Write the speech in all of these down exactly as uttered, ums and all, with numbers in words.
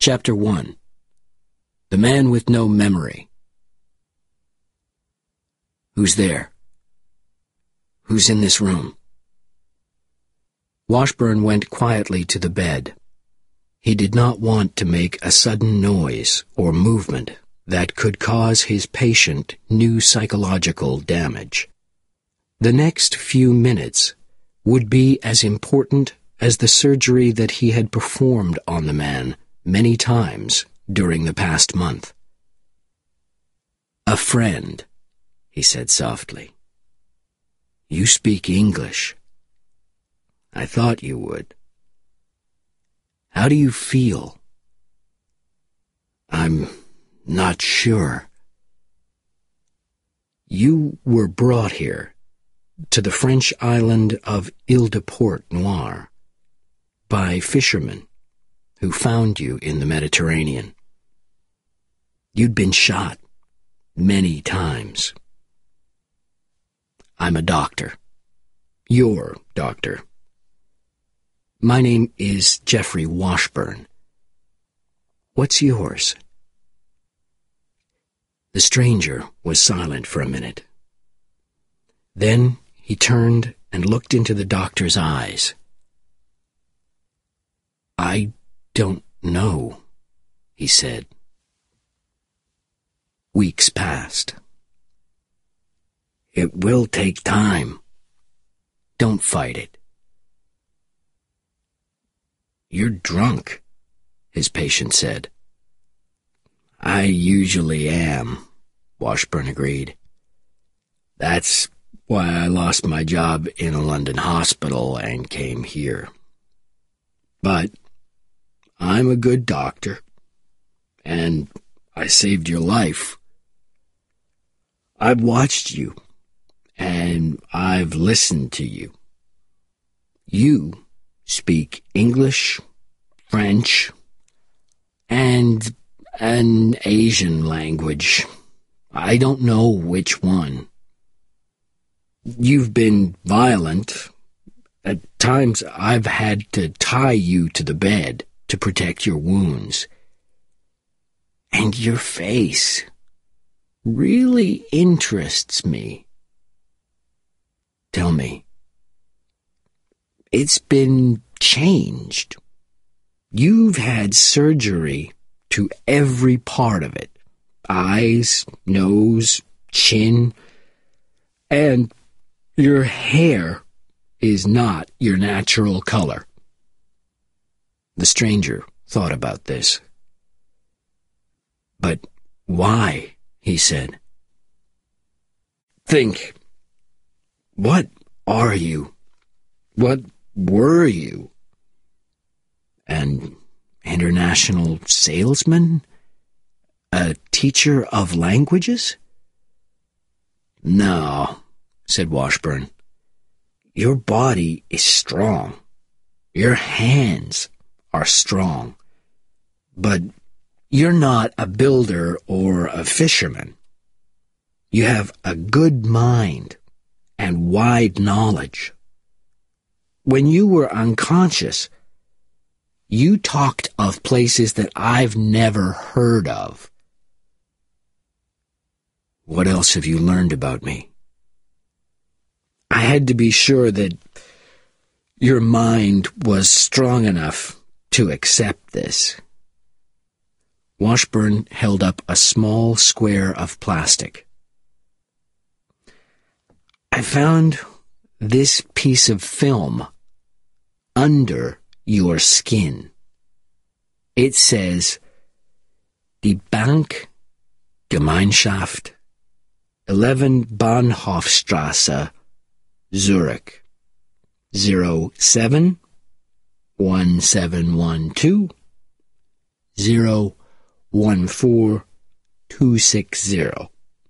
Chapter one. The Man with No Memory. Who's there? Who's in this room? Washburn went quietly to the bed. He did not want to make a sudden noise or movement that could cause his patient new psychological damage. The next few minutes would be as important as the surgery that he had performed on the man many times during the past month. "A friend," he said softly. "You speak English. I thought you would. How do you feel?" "I'm not sure." "You were brought here, to the French island of Ile-de-Port-Noire, by fishermen who found you in the Mediterranean. You'd been shot many times. I'm a doctor. Your doctor. My name is Geoffrey Washburn. What's yours?" The stranger was silent for a minute. Then he turned and looked into the doctor's eyes. "I don't know," he said. Weeks passed. "It will take time. Don't fight it." "You're drunk," his patient said. "I usually am," Washburn agreed. "That's why I lost my job in a London hospital and came here. But I'm a good doctor, and I saved your life. I've watched you, and I've listened to you. You speak English, French, and an Asian language. I don't know which one. You've been violent. At times I've had to tie you to the bed to protect your wounds. And your face really interests me. Tell me. It's been changed. You've had surgery to every part of it. Eyes, nose, chin, and your hair is not your natural color." The stranger thought about this. "But why?" he said. "Think. What are you? What were you? An international salesman? A teacher of languages?" "No," said Washburn. "Your body is strong. Your hands are strong. But you're not a builder or a fisherman. You have a good mind and wide knowledge. When you were unconscious, you talked of places that I've never heard of." "What else have you learned about me?" "I had to be sure that your mind was strong enough to accept this." Washburn held up a small square of plastic. "I found this piece of film under your skin. It says, Die Bank Gemeinschaft, eleven Bahnhofstrasse, Zurich, zero seven one seven one two zero one four two six zero.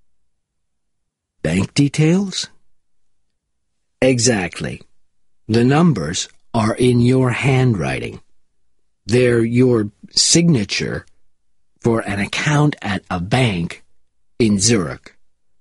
Bank details? Exactly. The numbers are in your handwriting. They're your signature for an account at a bank in Zurich.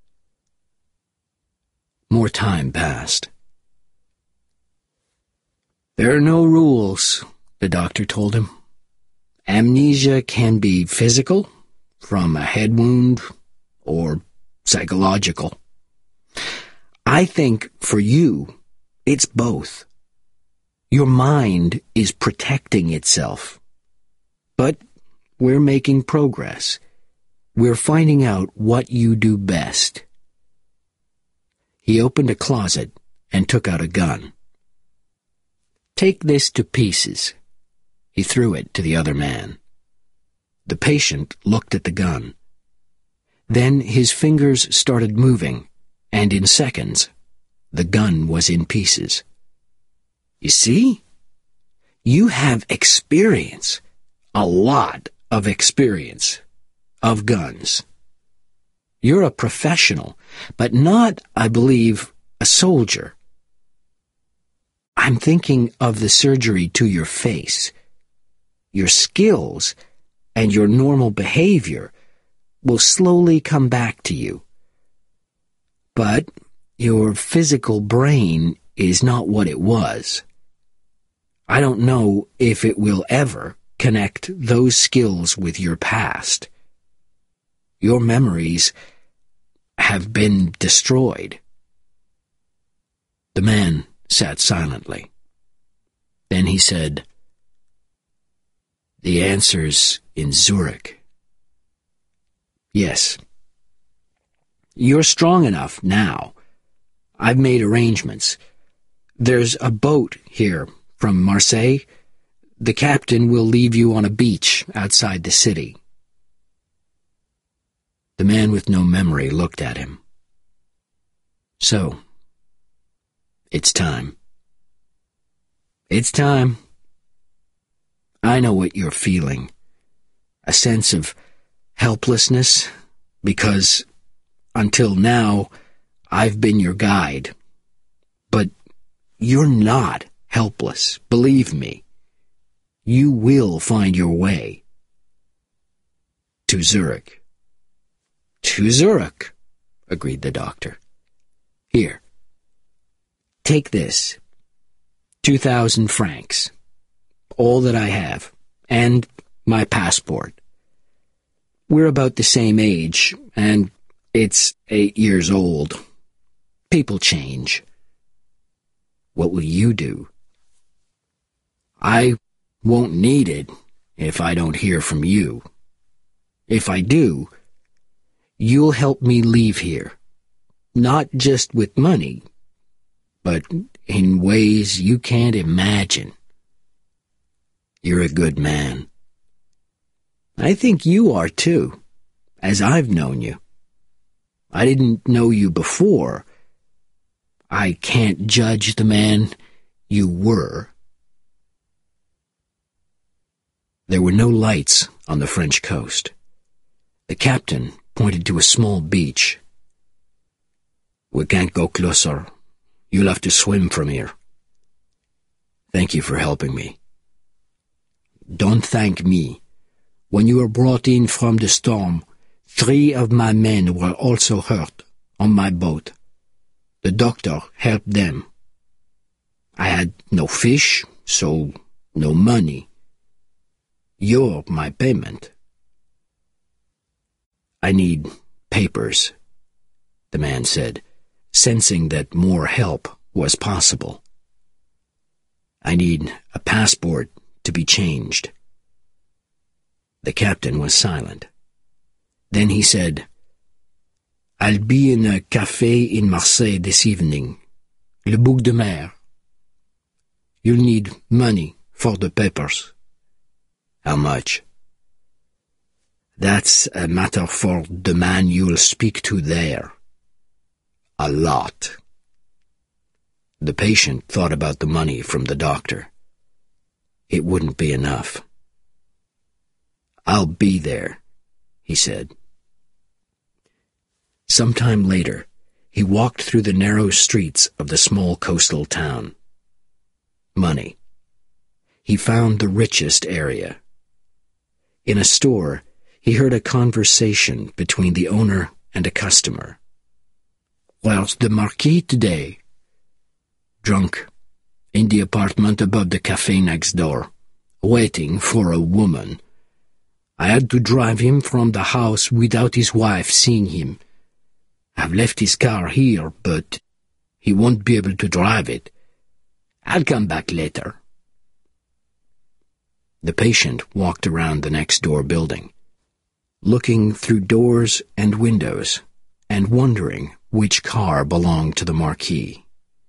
More time passed. There are no rules, the doctor told him. Amnesia can be physical, from a head wound, or psychological. I think for you, it's both. Your mind is protecting itself. But we're making progress. We're finding out what you do best. He opened a closet and took out a gun. Take this to pieces. He threw it to the other man. The patient looked at the gun. Then his fingers started moving, and in seconds, the gun was in pieces. You see? You have experience. A lot of experience of guns. You're a professional, but not, I believe, a soldier. I'm thinking of the surgery to your face. Your skills and your normal behavior will slowly come back to you. But your physical brain is not what it was. I don't know if it will ever connect those skills with your past. Your memories have been destroyed. The man sat silently. Then he said, "The answer's in Zurich." "Yes. You're strong enough now. I've made arrangements. There's a boat here from Marseille. The captain will leave you on a beach outside the city." The man with no memory looked at him. "So, it's time." "It's time. I know what you're feeling. A sense of helplessness, because until now, I've been your guide. But you're not helpless, believe me. You will find your way. To Zurich." "To Zurich," agreed the doctor. "Here. Take this. Two thousand francs. All that I have. And my passport. We're about the same age, and it's eight years old. People change. What will you do?" "I won't need it if I don't hear from you. If I do, you'll help me leave here. Not just with money, but in ways you can't imagine. You're a good man. I think you are too, as I've known you. I didn't know you before. I can't judge the man you were." There were no lights on the French coast. The captain pointed to a small beach. "We can't go closer. You'll have to swim from here." "Thank you for helping me." "Don't thank me. When you were brought in from the storm, three of my men were also hurt on my boat. The doctor helped them. I had no fish, so no money. You're my payment." "I need papers," the man said, sensing that more help was possible. "I need a passport to be changed." The captain was silent. Then he said, "I'll be in a café in Marseille this evening, Le Bouc de Mer. You'll need money for the papers." "How much?" "That's a matter for the man you'll speak to there." "A lot." The patient thought about the money from the doctor. It wouldn't be enough. "I'll be there," he said. Sometime later, he walked through the narrow streets of the small coastal town. Money. He found the richest area. In a store, he heard a conversation between the owner and a customer. "Where's the Marquis today?" "Drunk. In the apartment above the cafe next door. Waiting for a woman. had to drive him from the house without his wife seeing him. I've left his car here, but he won't be able to drive it. I'll come back later." The patient walked around the next-door building, looking through doors and windows and wondering which car belonged to the Marquis.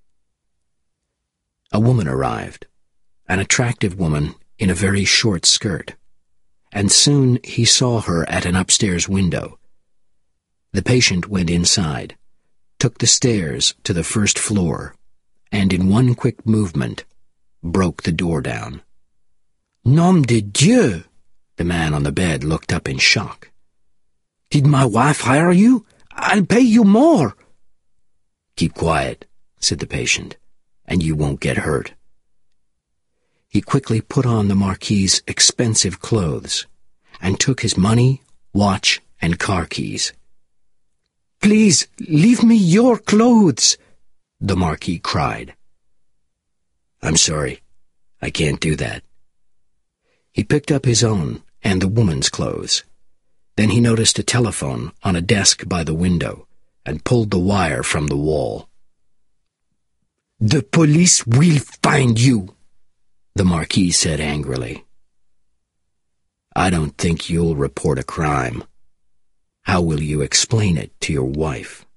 A woman arrived, an attractive woman in a very short skirt, and soon he saw her at an upstairs window. The patient went inside, took the stairs to the first floor, and in one quick movement broke the door down. "Nom de Dieu!" The man on the bed looked up in shock. "Did my wife hire you? I'll pay you more." "Keep quiet," said the patient, "and you won't get hurt." He quickly put on the Marquis's expensive clothes and took his money, watch, and car keys. "Please, leave me your clothes," the Marquis cried. "I'm sorry, I can't do that." He picked up his own and the woman's clothes. Then he noticed a telephone on a desk by the window and pulled the wire from the wall. "The police will find you," the Marquis said angrily. "I don't think you'll report a crime. How will you explain it to your wife?"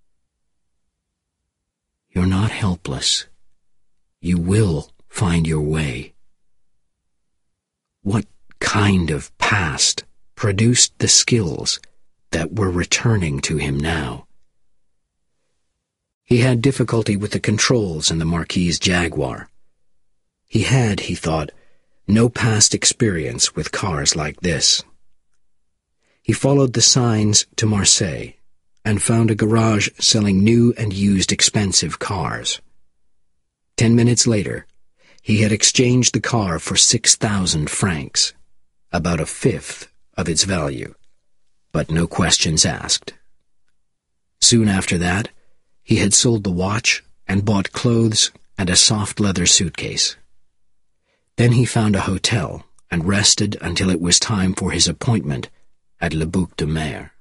"You're not helpless. You will find your way." What kind of past produced the skills that were returning to him now? He had difficulty with the controls in the Marquis's Jaguar. He had, he thought, no past experience with cars like this. He followed the signs to Marseille and found a garage selling new and used expensive cars. Ten minutes later, he had exchanged the car for six thousand francs, about a fifth of its value, but no questions asked. Soon after that, he had sold the watch and bought clothes and a soft leather suitcase. Then he found a hotel and rested until it was time for his appointment at Le Bouc de Mer.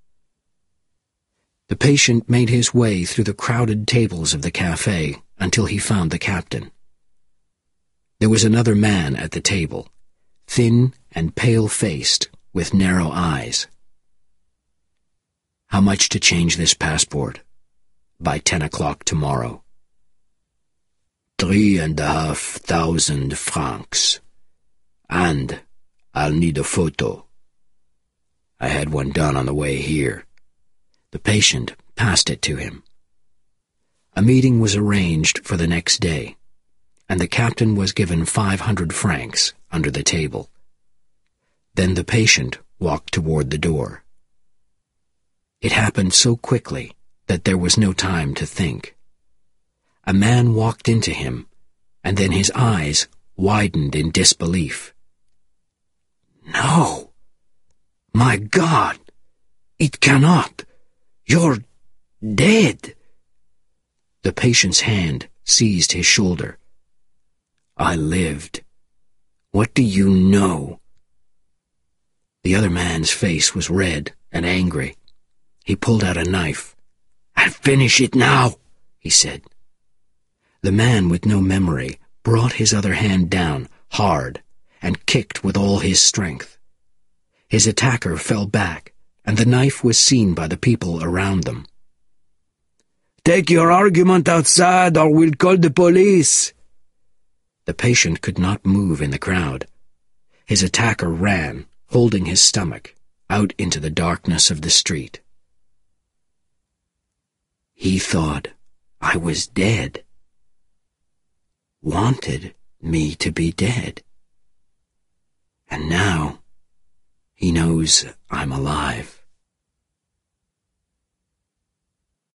The patient made his way through the crowded tables of the cafe until he found the captain. There was another man at the table, thin and pale-faced, with narrow eyes. "How much to change this passport?" "By ten o'clock tomorrow." "Three and a half thousand francs. And I'll need a photo." "I had one done on the way here." The patient passed it to him. A meeting was arranged for the next day, and the captain was given five hundred francs under the table. Then the patient walked toward the door. It happened so quickly that there was no time to think. A man walked into him, and then his eyes widened in disbelief. "No! My God! It cannot! You're dead!" The patient's hand seized his shoulder. "I lived. What do you know?" The other man's face was red and angry. He pulled out a knife. "I'll finish it now," he said. The man with no memory brought his other hand down hard and kicked with all his strength. His attacker fell back, and the knife was seen by the people around them. "Take your argument outside, or we'll call the police." The patient could not move in the crowd. His attacker ran, holding his stomach, out into the darkness of the street. He thought I was dead. Wanted me to be dead. And now he knows I'm alive.